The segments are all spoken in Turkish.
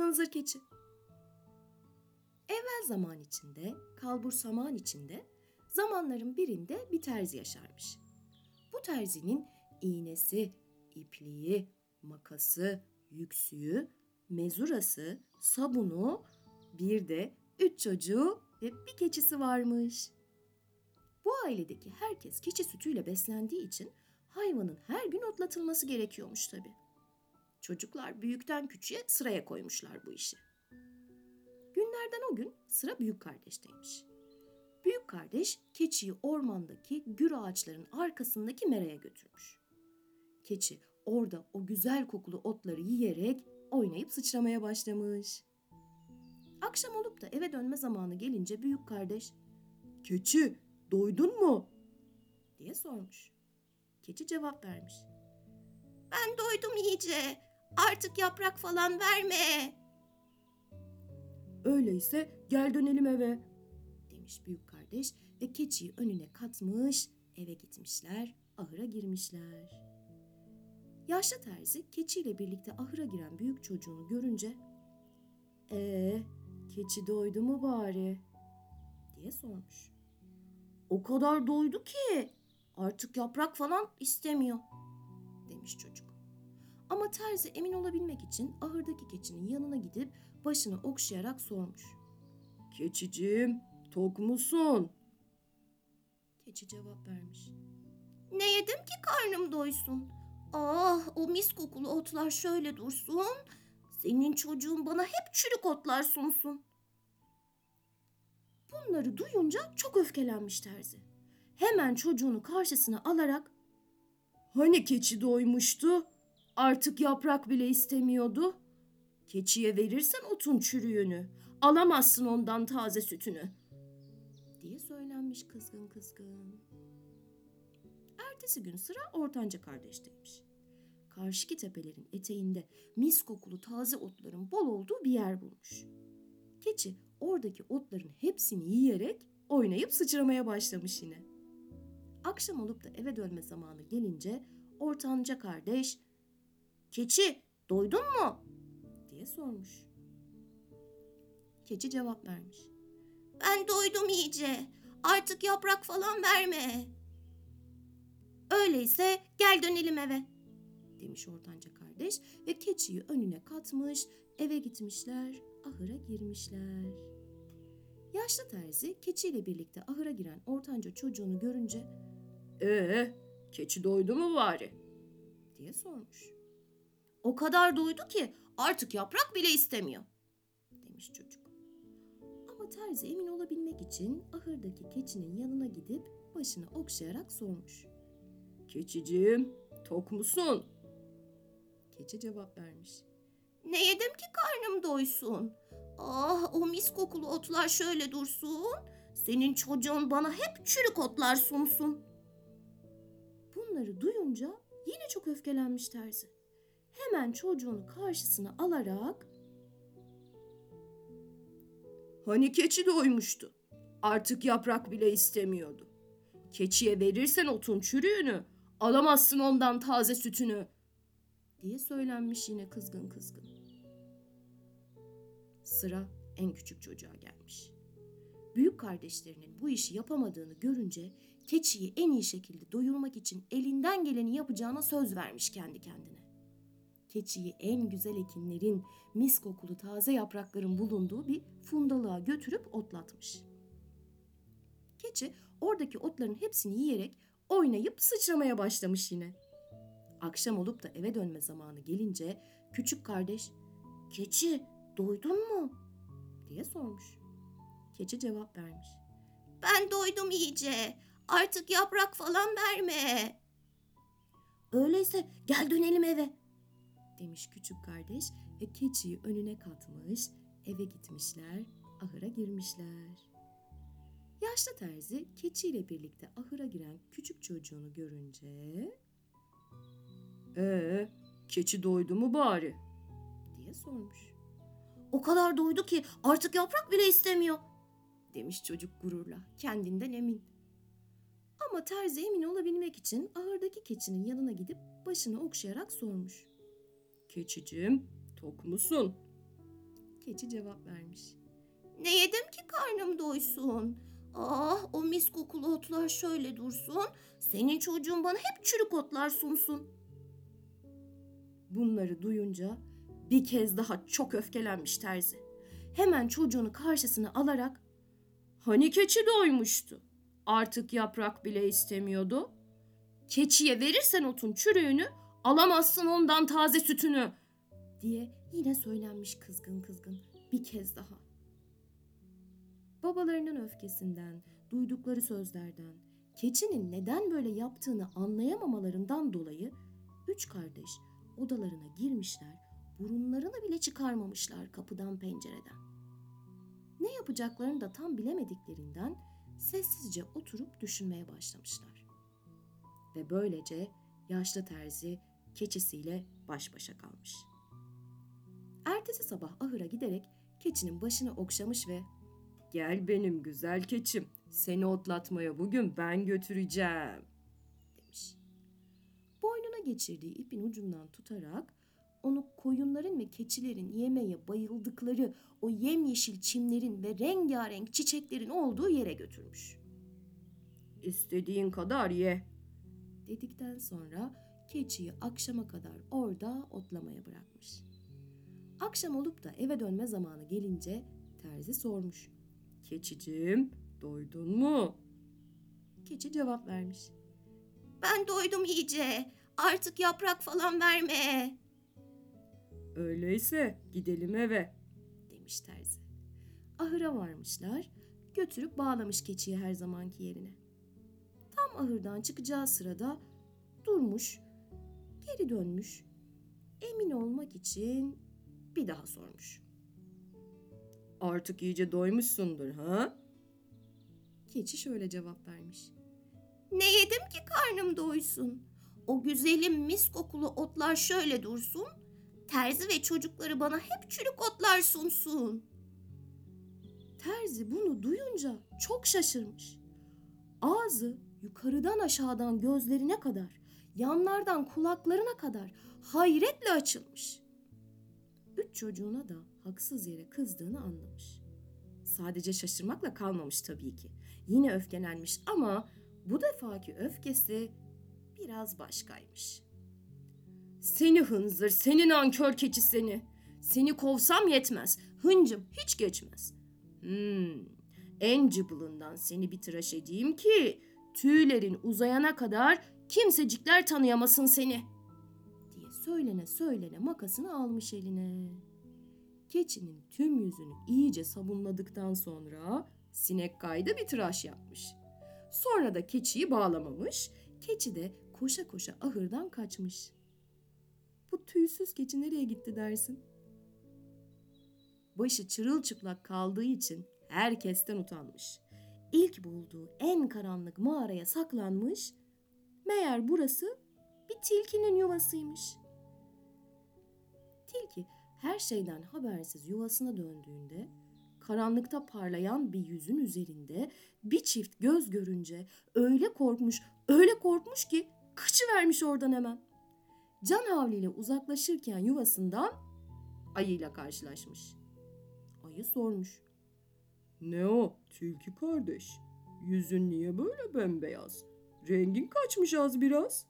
Hınzır keçi. Evvel zaman içinde, kalbur saman içinde, zamanların birinde bir terzi yaşarmış. Bu terzinin iğnesi, ipliği, makası, yüksüğü, mezurası, sabunu, bir de 3 çocuğu ve bir keçisi varmış. Bu ailedeki herkes keçi sütüyle beslendiği için hayvanın her gün otlatılması gerekiyormuş tabii. Çocuklar büyükten küçüğe sıraya koymuşlar bu işi. Günlerden o gün sıra büyük kardeşteymiş. Büyük kardeş keçiyi ormandaki gür ağaçların arkasındaki meraya götürmüş. Keçi orada o güzel kokulu otları yiyerek oynayıp sıçramaya başlamış. Akşam olup da eve dönme zamanı gelince büyük kardeş, "Keçi, doydun mu?" diye sormuş. Keçi cevap vermiş. "Ben doydum iyice. Artık yaprak falan verme." "Öyleyse gel dönelim eve," demiş büyük kardeş ve keçiyi önüne katmış, eve gitmişler, ahıra girmişler. Yaşlı terzi keçiyle birlikte ahıra giren büyük çocuğunu görünce, keçi doydu mu bari?" diye sormuş. "O kadar doydu ki artık yaprak falan istemiyor," demiş çocuk. Ama terzi emin olabilmek için ahırdaki keçinin yanına gidip başını okşayarak sormuş. "Keçiciğim, tok musun?" Keçi cevap vermiş. "Ne yedim ki karnım doysun? Ah, o mis kokulu otlar şöyle dursun. Senin çocuğun bana hep çürük otlar sunsun." Bunları duyunca çok öfkelenmiş terzi. Hemen çocuğunu karşısına alarak, "Hani keçi doymuştu? Artık yaprak bile istemiyordu. Keçiye verirsen otun çürüğünü, alamazsın ondan taze sütünü," diye söylenmiş kızgın kızgın. Ertesi gün sıra ortanca kardeşteymiş. Karşıki tepelerin eteğinde mis kokulu taze otların bol olduğu bir yer bulmuş. Keçi oradaki otların hepsini yiyerek oynayıp sıçramaya başlamış yine. Akşam olup da eve dönme zamanı gelince ortanca kardeş, "Keçi, doydun mu?" diye sormuş. Keçi cevap vermiş. "Ben doydum iyice. Artık yaprak falan verme." "Öyleyse gel dönelim eve," demiş ortanca kardeş ve keçiyi önüne katmış, eve gitmişler, ahıra girmişler. Yaşlı terzi keçiyle birlikte ahıra giren ortanca çocuğunu görünce, keçi doydu mu bari?" diye sormuş. "O kadar doydu ki artık yaprak bile istemiyor," demiş çocuk. Ama terzi emin olabilmek için ahırdaki keçinin yanına gidip başını okşayarak sormuş. "Keçiciğim, tok musun?" Keçi cevap vermiş. "Ne yedim ki karnım doysun? Ah, o mis kokulu otlar şöyle dursun. Senin çocuğun bana hep çürük otlar sunsun." Bunları duyunca yine çok öfkelenmiş terzi. Hemen çocuğunu karşısına alarak, "Hani keçi doymuştu? Artık yaprak bile istemiyordu. Keçiye verirsen otun çürüğünü, alamazsın ondan taze sütünü," diye söylenmiş yine kızgın kızgın. Sıra en küçük çocuğa gelmiş. Büyük kardeşlerinin bu işi yapamadığını görünce keçiyi en iyi şekilde doyurmak için elinden geleni yapacağına söz vermiş kendi kendine. Keçiyi en güzel ekinlerin, mis kokulu taze yaprakların bulunduğu bir fundalığa götürüp otlatmış. Keçi oradaki otların hepsini yiyerek oynayıp sıçramaya başlamış yine. Akşam olup da eve dönme zamanı gelince küçük kardeş, "Keçi, doydun mu?" diye sormuş. Keçi cevap vermiş. "Ben doydum iyice. Artık yaprak falan verme." "Öyleyse gel dönelim eve," demiş küçük kardeş ve keçiyi önüne katmış, eve gitmişler, ahıra girmişler. Yaşlı terzi keçiyle birlikte ahıra giren küçük çocuğunu görünce, keçi doydu mu bari?" diye sormuş. "O kadar doydu ki artık yaprak bile istemiyor," demiş çocuk gururla, kendinden emin. Ama terzi emin olabilmek için ahırdaki keçinin yanına gidip başını okşayarak sormuş. "Keçiciğim, tok musun?" Keçi cevap vermiş. Ne yedim ki karnım doysun? Ah, o mis kokulu otlar şöyle dursun. Senin çocuğun bana hep çürük otlar sunsun. Bunları duyunca bir kez daha çok öfkelenmiş terzi. Hemen çocuğunu karşısına alarak "Hani keçi doymuştu? Artık yaprak bile istemiyordu. Keçiye verirsen otun çürüğünü, alamazsın ondan taze sütünü," diye yine söylenmiş kızgın kızgın bir kez daha. Babalarının öfkesinden, duydukları sözlerden, keçinin neden böyle yaptığını anlayamamalarından dolayı 3 kardeş odalarına girmişler, burunlarını bile çıkarmamışlar kapıdan pencereden. Ne yapacaklarını da tam bilemediklerinden sessizce oturup düşünmeye başlamışlar. Ve böylece yaşlı terzi keçisiyle baş başa kalmış. Ertesi sabah ahıra giderek keçinin başını okşamış ve "Gel benim güzel keçim, seni otlatmaya bugün ben götüreceğim," demiş. Boynuna geçirdiği ipin ucundan tutarak onu koyunların ve keçilerin yemeye bayıldıkları o yemyeşil çimlerin ve rengarenk çiçeklerin olduğu yere götürmüş. "İstediğin kadar ye," dedikten sonra keçiyi akşama kadar orada otlamaya bırakmış. Akşam olup da eve dönme zamanı gelince terzi sormuş. "Keçiciğim, doydun mu?" Keçi cevap vermiş. Ben doydum iyice. Artık yaprak falan verme. "Öyleyse gidelim eve," demiş terzi. Ahıra varmışlar, götürüp bağlamış keçiyi her zamanki yerine. Tam ahırdan çıkacağı sırada durmuş, geri dönmüş, emin olmak için bir daha sormuş. "Artık iyice doymuşsundur ha?" Keçi şöyle cevap vermiş. Ne yedim ki karnım doysun? O güzelim mis kokulu otlar şöyle dursun. Terzi ve çocukları bana hep çürük otlar sunsun. Terzi bunu duyunca çok şaşırmış. Ağzı yukarıdan aşağıdan gözlerine kadar, yanlardan kulaklarına kadar hayretle açılmış. 3 çocuğuna da haksız yere kızdığını anlamış. Sadece şaşırmakla kalmamış tabii ki. Yine öfkelenmiş ama bu defaki öfkesi biraz başkaymış. "Seni hınzır, seni nankör keçi seni. Seni kovsam yetmez, hıncım hiç geçmez. En cıbılından seni bir tıraş edeyim ki tüylerin uzayana kadar kimsecikler tanıyamasın seni," diye söylene söylene makasını almış eline. Keçinin tüm yüzünü iyice sabunladıktan sonra sinek kaydı bir tıraş yapmış. Sonra da keçiyi bağlamamış, keçi de koşa koşa ahırdan kaçmış. Bu tüysüz keçi nereye gitti dersin? Başı çırılçıplak kaldığı için herkesten utanmış. İlk bulduğu en karanlık mağaraya saklanmış, meğer burası bir tilkinin yuvasıymış. Tilki her şeyden habersiz yuvasına döndüğünde karanlıkta parlayan bir yüzün üzerinde bir çift göz görünce öyle korkmuş ki kaçıvermiş oradan hemen. Can havliyle uzaklaşırken yuvasından ayıyla karşılaşmış. Ayı sormuş. "Ne o tilki kardeş? Yüzün niye böyle bembeyaz? Rengin kaçmış az biraz."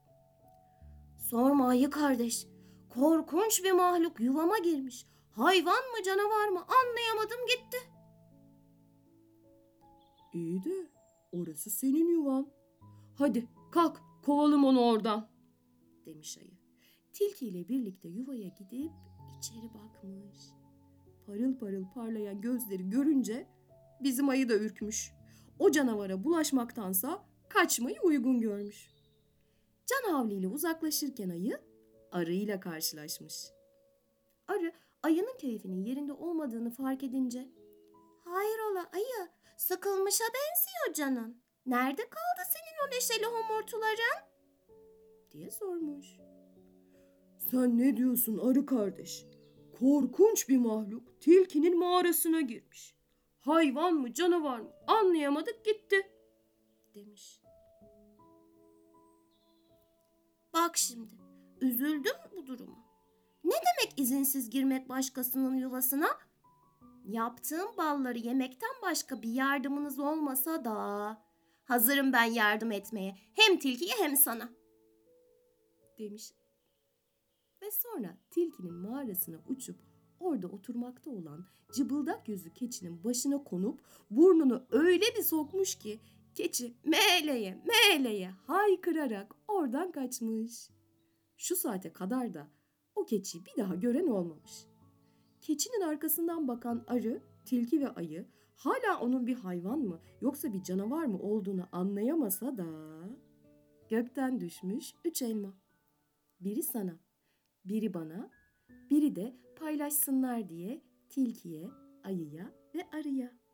Sorma ayı kardeş. Korkunç bir mahluk yuvama girmiş. Hayvan mı canavar mı anlayamadım gitti. "İyi de orası senin yuvan. Hadi kalk kovalım onu oradan," demiş ayı. Tilki ile birlikte yuvaya gidip içeri bakmış. Parıl parıl parlayan gözleri görünce bizim ayı da ürkmüş. O canavara bulaşmaktansa kaçmayı uygun görmüş. Can havliyle uzaklaşırken ayı arıyla karşılaşmış. Arı ayının keyfinin yerinde olmadığını fark edince Hayrola ayı, sıkılmışa benziyor canın. Nerede kaldı senin o neşeli homurtuların? diye sormuş. "Sen ne diyorsun arı kardeş? Korkunç bir mahluk tilkinin mağarasına girmiş. Hayvan mı canavar mı anlayamadık gitti," demiş. Bak şimdi, üzüldüm bu duruma. Demek izinsiz girmek başkasının yuvasına? Yaptığım balları yemekten başka bir yardımınız olmasa da hazırım ben yardım etmeye. Hem tilkiye hem sana. demiş ve sonra tilkinin mağarasına uçup orada oturmakta olan cıbıldak yüzlü keçinin başına konup burnunu öyle bir sokmuş ki keçi meğleye meğleye haykırarak oradan kaçmış. Şu saate kadar da o keçiyi bir daha gören olmamış. Keçinin arkasından bakan arı, tilki ve ayı hala onun bir hayvan mı yoksa bir canavar mı olduğunu anlayamasa da gökten düşmüş 3 elma. Biri sana, biri bana, biri de paylaşsınlar diye tilkiye, ayıya ve arıya.